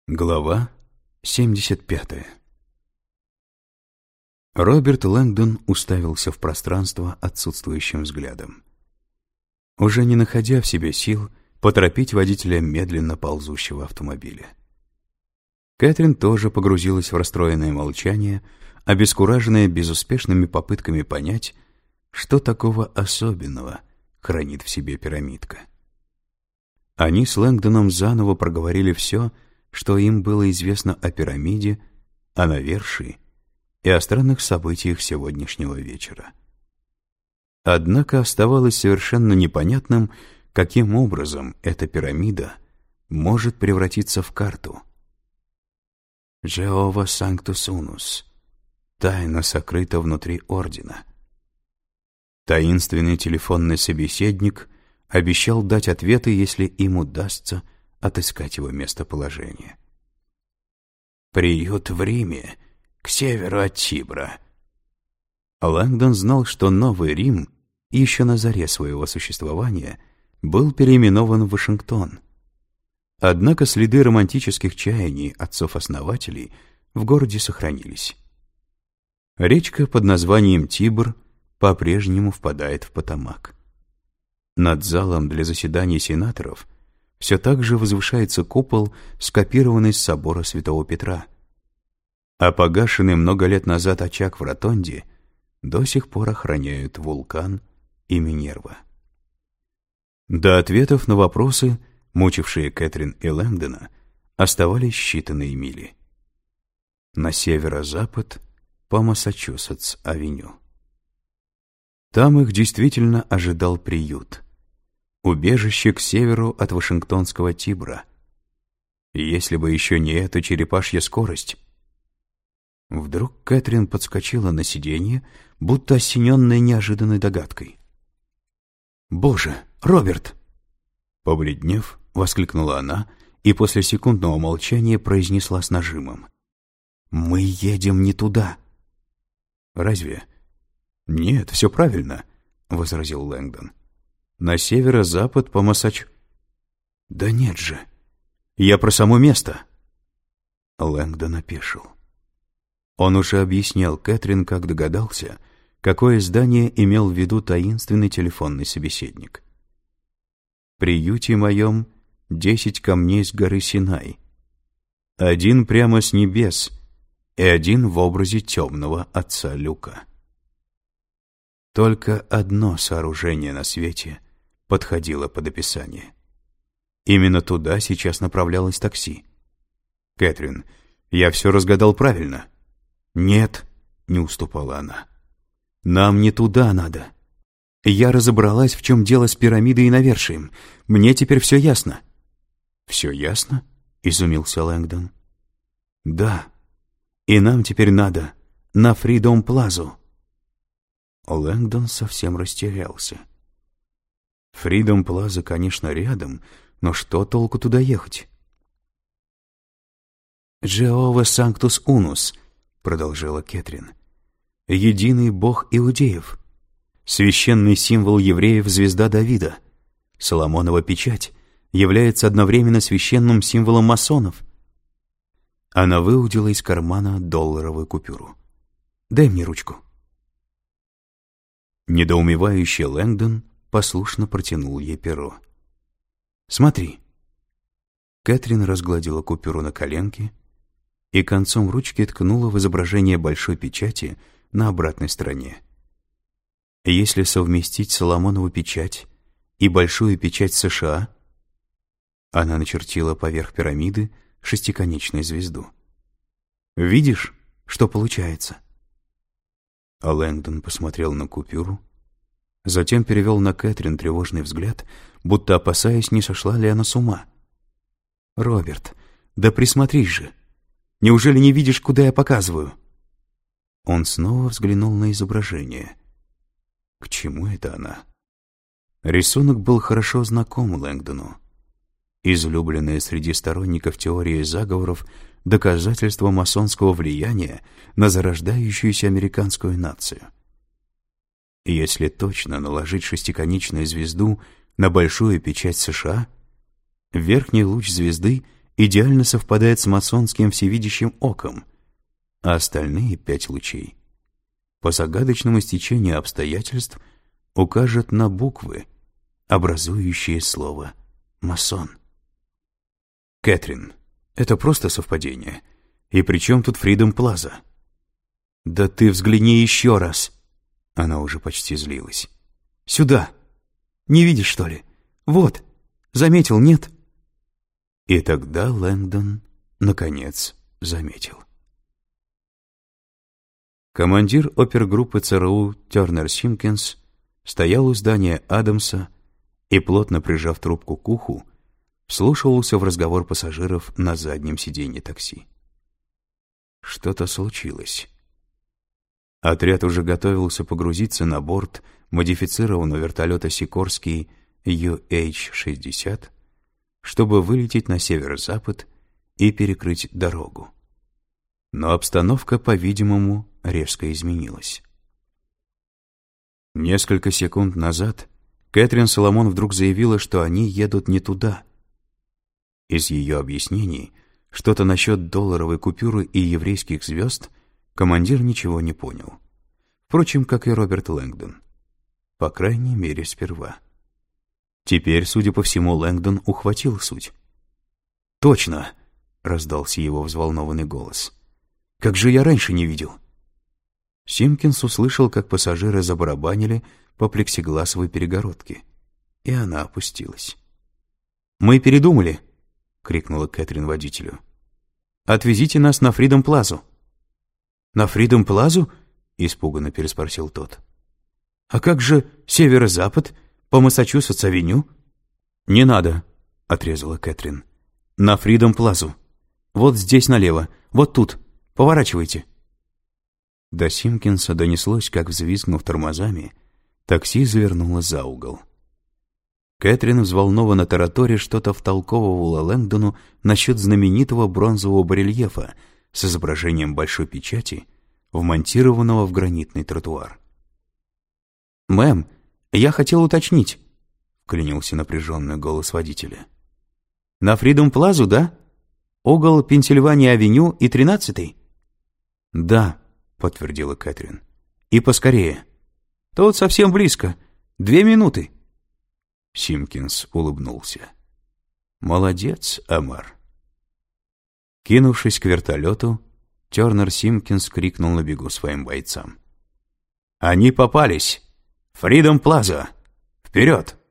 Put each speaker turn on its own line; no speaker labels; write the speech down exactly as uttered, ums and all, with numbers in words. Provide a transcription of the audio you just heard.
Глава семьдесят пятая. Роберт Лэнгдон уставился в пространство отсутствующим взглядом, уже не находя в себе сил поторопить водителя медленно ползущего автомобиля. Кэтрин тоже погрузилась в расстроенное молчание, обескураженная безуспешными попытками понять, что такого особенного хранит в себе пирамидка. Они с Лэнгдоном заново проговорили все, что им было известно о пирамиде, о навершии и о странных событиях сегодняшнего вечера. Однако оставалось совершенно непонятным, каким образом эта пирамида может превратиться в карту. «Джеова Санктус Унус» — тайна сокрыта внутри Ордена. Таинственный телефонный собеседник обещал дать ответы, если им удастся отыскать его местоположение. «Приют в Риме, к северу от Тибра». Лэнгдон знал, что Новый Рим еще на заре своего существования был переименован в Вашингтон. Однако следы романтических чаяний отцов-основателей в городе сохранились. Речка под названием Тибр по-прежнему впадает в Потомак. Над залом для заседаний сенаторов все так же возвышается купол, скопированный с собора Святого Петра. А погашенный много лет назад очаг в ротонде до сих пор охраняют вулкан и Минерва. До ответов на вопросы, мучившие Кэтрин и Лэнгдона, оставались считанные мили. На северо-запад по Массачусетс-авеню. Там их действительно ожидал приют. Убежище к северу от Вашингтонского Тибра. Если бы еще не эта черепашья скорость. Вдруг Кэтрин подскочила на сиденье, будто осененная неожиданной догадкой. «Боже, Роберт!» Побледнев, воскликнула она и после секундного молчания произнесла с нажимом: «Мы едем не туда!» «Разве?» «Нет, все правильно», — возразил Лэнгдон. «На северо-запад по Массач...» «Да нет же! Я про само место!» Лэнгдон опешил. Он уже объяснял Кэтрин, как догадался, какое здание имел в виду таинственный телефонный собеседник. «В приюте моем десять камней с горы Синай. Один прямо с небес и один в образе темного отца Люка». Только одно сооружение на свете подходило под описание. Именно туда сейчас направлялось такси. «Кэтрин, я все разгадал правильно?» «Нет», — не уступала она. «Нам не туда надо. Я разобралась, в чем дело с пирамидой и навершием. Мне теперь все ясно». «Все ясно?» — изумился Лэнгдон. «Да. И нам теперь надо на Фридом-Плазу». Лэнгдон совсем растерялся. Фридом-Плаза, конечно, рядом, но что толку туда ехать? «Джеова Санктус Унус», — продолжала Кэтрин, — «единый бог иудеев, священный символ евреев звезда Давида, Соломонова печать является одновременно священным символом масонов». Она выудила из кармана долларовую купюру. «Дай мне ручку». Недоумевающий Лэнгдон послушно протянул ей перо. «Смотри». Кэтрин разгладила купюру на коленке и концом ручки ткнула в изображение большой печати на обратной стороне. Если совместить Соломонову печать и большую печать США, она начертила поверх пирамиды шестиконечную звезду. «Видишь, что получается?» А Лэнгдон посмотрел на купюру, затем перевел на Кэтрин тревожный взгляд, будто опасаясь, не сошла ли она с ума. «Роберт, да присмотрись же! Неужели не видишь, куда я показываю?» Он снова взглянул на изображение. К чему это она? Рисунок был хорошо знаком Лэнгдону. Излюбленное среди сторонников теории заговоров доказательство масонского влияния на зарождающуюся американскую нацию. Если точно наложить шестиконечную звезду на большую печать США, верхний луч звезды идеально совпадает с масонским всевидящим оком, а остальные пять лучей по загадочному стечению обстоятельств укажут на буквы, образующие слово «масон». «Кэтрин, это просто совпадение. И при чем тут Фридом Плаза?» «Да ты взгляни еще раз!» Она уже почти злилась. «Сюда! Не видишь, что ли? Вот! Заметил, нет?» И тогда Лэнгдон, наконец, заметил. Командир опергруппы ЦРУ Тернер Симпкинс стоял у здания Адамса и, плотно прижав трубку к уху, вслушивался в разговор пассажиров на заднем сиденье такси. Что-то случилось. Отряд уже готовился погрузиться на борт модифицированного вертолета «Сикорский» ю эйч шестьдесят, чтобы вылететь на северо-запад и перекрыть дорогу. Но обстановка, по-видимому, резко изменилась. Несколько секунд назад Кэтрин Соломон вдруг заявила, что они едут не туда. Из ее объяснений что-то насчет долларовой купюры и еврейских звезд командир ничего не понял. Впрочем, как и Роберт Лэнгдон. По крайней мере, сперва. Теперь, судя по всему, Лэнгдон ухватил суть. «Точно!» — раздался его взволнованный голос. «Как же я раньше не видел!» Симпкинс услышал, как пассажиры забарабанили по плексигласовой перегородке, и она опустилась. «Мы передумали!» — крикнула Кэтрин водителю. «Отвезите нас на Фридом Плазу!» «На Фридом Плазу?» — испуганно переспросил тот. «А как же северо-запад, по Массачусетс-авеню?» «Не надо», — отрезала Кэтрин. «На Фридом Плазу. Вот здесь налево, вот тут. Поворачивайте». До Симпкинса донеслось, как, взвизгнув тормозами, такси завернуло за угол. Кэтрин взволнованно тараторя что-то втолковывала Лэнгдону насчет знаменитого бронзового барельефа с изображением большой печати, вмонтированного в гранитный тротуар. «Мэм, я хотел уточнить», — вклинился напряженный голос водителя. «На Фридом Плазу, да? Угол Пенсильвания-авеню и тринадцатый?» «Да», — подтвердила Кэтрин. «И поскорее. Тут совсем близко. Две минуты». Симпкинс улыбнулся. «Молодец, Омар». Кинувшись к вертолету, Тернер Симпкинс крикнул на бегу своим бойцам. «Они попались! Фридом Плаза! Вперед!»